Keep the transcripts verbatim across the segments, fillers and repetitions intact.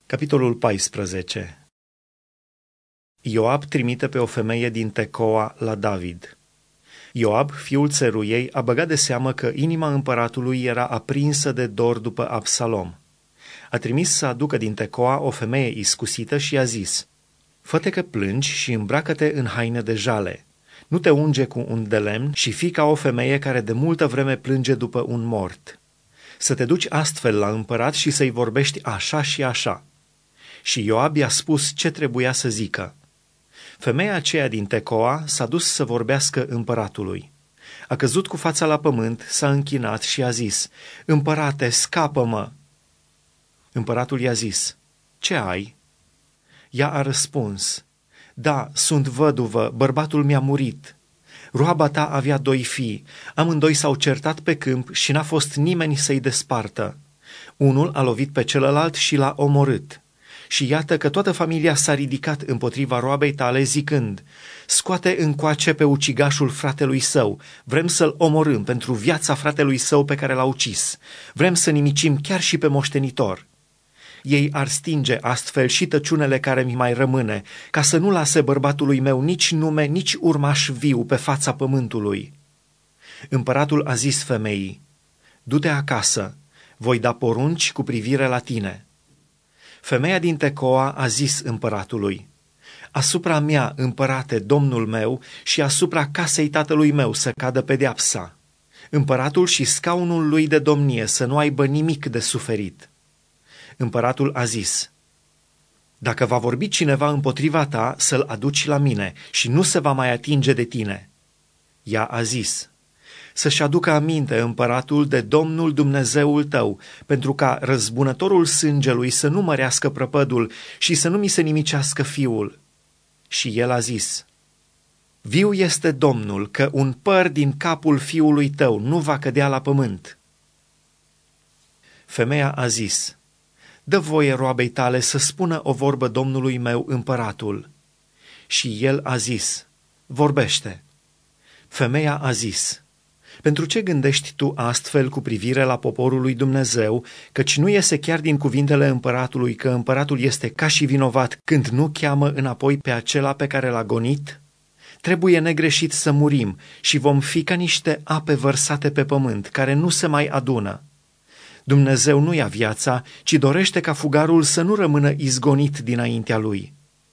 Capitolul paisprezece. Ioab trimite pe o femeie din Tecoa la David. Ioab, fiul țeruiei, a băgat de seamă că inima împăratului era aprinsă de dor după Absalom. A trimis să aducă din Tecoa o femeie iscusită și i-a zis: „Fă-te că plângi și îmbracă-te în haine de jale. Nu te unge cu un de lemn și fii ca o femeie care de multă vreme plânge după un mort. Să te duci astfel la împărat și să-i vorbești așa și așa.” Și Ioab i-a spus ce trebuia să zică. Femeia aceea din Tecoa s-a dus să vorbească împăratului. A căzut cu fața la pământ, s-a închinat și a zis: „Împărate, scapă-mă!” Împăratul i-a zis: „Ce ai?” Ea a răspuns: „Da, sunt văduvă, bărbatul mi-a murit. Roaba ta avea doi fii, amândoi s-au certat pe câmp și n-a fost nimeni să-i despartă. Unul a lovit pe celălalt și l-a omorât. Și iată că toată familia s-a ridicat împotriva roabei tale zicând: „Scoate încoace pe ucigașul fratelui său, vrem să-l omorâm pentru viața fratelui său pe care l-a ucis, vrem să nimicim chiar și pe moștenitor.” Ei ar stinge astfel și tăciunele care mi mai rămâne, ca să nu lase bărbatului meu nici nume, nici urmaș viu pe fața pământului. Împăratul a zis femeii: „Du-te acasă, voi da porunci cu privire la tine.” Femeia din Tecoa a zis împăratului: „Asupra mea, împărate, domnul meu, și asupra casei tatălui meu să cadă pedeapsa. Împăratul și scaunul lui de domnie să nu aibă nimic de suferit.” Împăratul a zis: „Dacă va vorbi cineva împotriva ta, să-l aduci la mine și nu se va mai atinge de tine.” Ea a zis: „Să-și aducă aminte împăratul de Domnul Dumnezeul tău, pentru ca răzbunătorul sângelui să nu mărească prăpădul și să nu mi se nimicească fiul.” Și el a zis: „Viu este Domnul, că un păr din capul fiului tău nu va cădea la pământ.” Femeia a zis: „Dă voie roabei tale să spună o vorbă domnului meu împăratul.” Și el a zis: „Vorbește.” Femeia a zis: „Pentru ce gândești tu astfel cu privire la poporul lui Dumnezeu, căci nu iese chiar din cuvintele împăratului că împăratul este ca și vinovat când nu cheamă înapoi pe acela pe care l-a gonit? Trebuie negreșit să murim și vom fi ca niște ape vărsate pe pământ, care nu se mai adună. Dumnezeu nu ia viața, ci dorește ca fugarul să nu rămână izgonit dinaintea lui.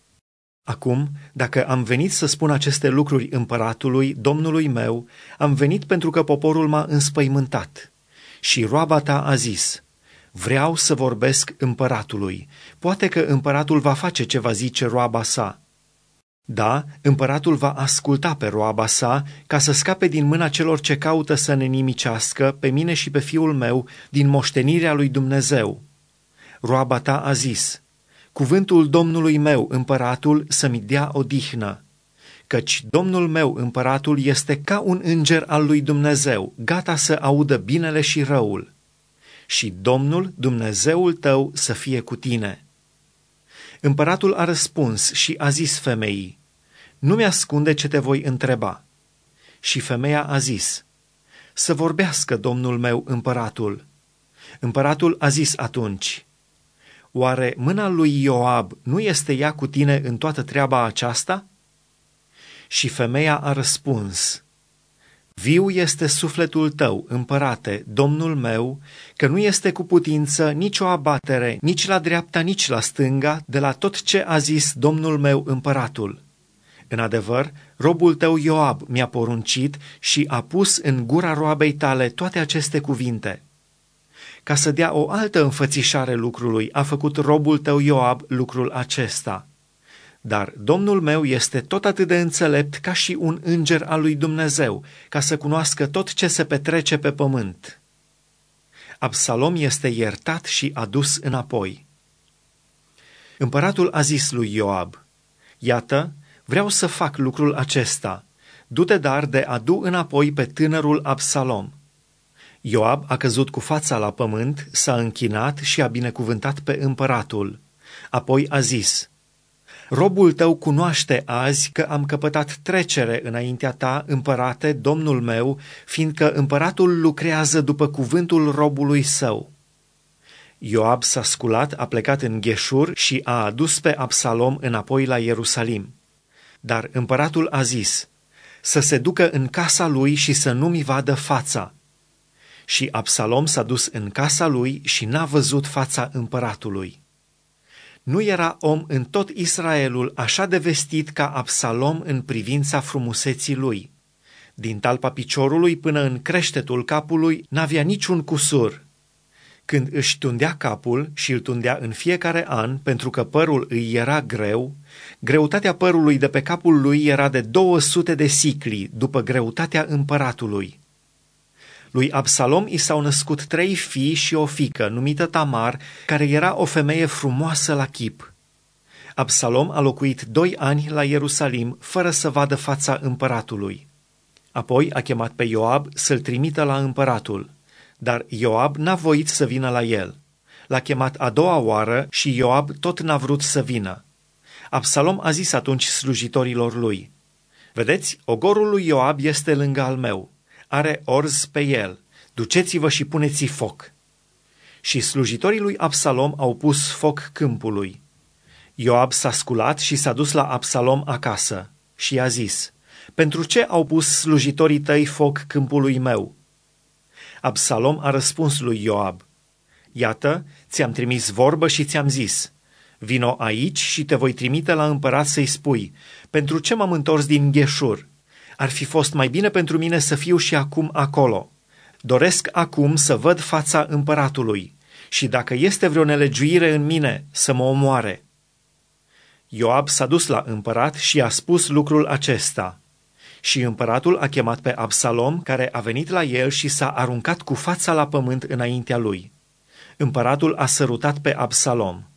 Acum, dacă am venit să spun aceste lucruri împăratului, domnului meu, am venit pentru că poporul m-a înspăimântat. Și roaba ta a zis: „Vreau să vorbesc împăratului. Poate că împăratul va face ce va zice roaba sa.” Da, împăratul va asculta pe roaba sa ca să scape din mâna celor ce caută să ne nimicească pe mine și pe fiul meu din moștenirea lui Dumnezeu. Roaba ta a zis: „Cuvântul domnului meu, împăratul, să-mi dea odihnă, căci domnul meu, împăratul, este ca un înger al lui Dumnezeu, gata să audă binele și răul. Și Domnul, Dumnezeul tău, să fie cu tine.” Împăratul a răspuns și a zis femeii: „Nu mi-ascunde ce te voi întreba.” Și femeia a zis: „Să vorbească domnul meu împăratul.” Împăratul a zis atunci: „Oare mâna lui Ioab nu este ea cu tine în toată treaba aceasta?” Și femeia a răspuns: „Viu este sufletul tău, împărate, domnul meu, că nu este cu putință nicio abatere, nici la dreapta, nici la stânga, de la tot ce a zis domnul meu împăratul. În adevăr, robul tău Ioab mi-a poruncit și a pus în gura roabei tale toate aceste cuvinte. Ca să dea o altă înfățișare lucrului, a făcut robul tău Ioab lucrul acesta. Dar domnul meu este tot atât de înțelept ca și un înger al lui Dumnezeu, ca să cunoască tot ce se petrece pe pământ.” Absalom este iertat și adus înapoi. Împăratul a zis lui Ioab: „Iată, vreau să fac lucrul acesta. Du-te dar de adu înapoi pe tânărul Absalom.” Ioab a căzut cu fața la pământ, s-a închinat și a binecuvântat pe împăratul. Apoi a zis: „Robul tău cunoaște azi că am căpătat trecere înaintea ta, împărate, domnul meu, fiindcă împăratul lucrează după cuvântul robului său.” Ioab s-a sculat, a plecat în Gheșur și a adus pe Absalom înapoi la Ierusalim. Dar împăratul a zis: să se ducă în casa lui și să nu-mi vadă fața. Și Absalom s-a dus în casa lui și n-a văzut fața împăratului. Nu era om în tot Israelul așa de vestit ca Absalom în privința frumuseții lui. Din talpa piciorului până în creștetul capului n-avea niciun cusur. Când își tundea capul și îl tundea în fiecare an, pentru că părul îi era greu, greutatea părului de pe capul lui era de două sute de sicli, după greutatea împăratului. Lui Absalom i s-au născut trei fii și o fiică, numită Tamar, care era o femeie frumoasă la chip. Absalom a locuit doi ani la Ierusalim, fără să vadă fața împăratului. Apoi a chemat pe Ioab să-l trimită la împăratul, dar Ioab n-a voit să vină la el. L-a chemat a doua oară și Ioab tot n-a vrut să vină. Absalom a zis atunci slujitorilor lui: vedeți, ogorul lui Ioab este lângă al meu, are orz pe el, duceți-vă și puneți foc. Și slujitorii lui Absalom au pus foc câmpului. Ioab s-a sculat și s-a dus la Absalom acasă și i-a zis: pentru ce au pus slujitorii tăi foc câmpului meu? Absalom a răspuns lui Ioab: iată, ți-am trimis vorbă și ți-am zis: vino aici și te voi trimite la împărat să-i spui: pentru ce m-am întors din Gheșur? Ar fi fost mai bine pentru mine să fiu și acum acolo. Doresc acum să văd fața împăratului și dacă este vreo nelegiuire în mine, să mă omoare. Ioab s-a dus la împărat și a spus lucrul acesta. Și împăratul a chemat pe Absalom, care a venit la el și s-a aruncat cu fața la pământ înaintea lui. Împăratul a sărutat pe Absalom.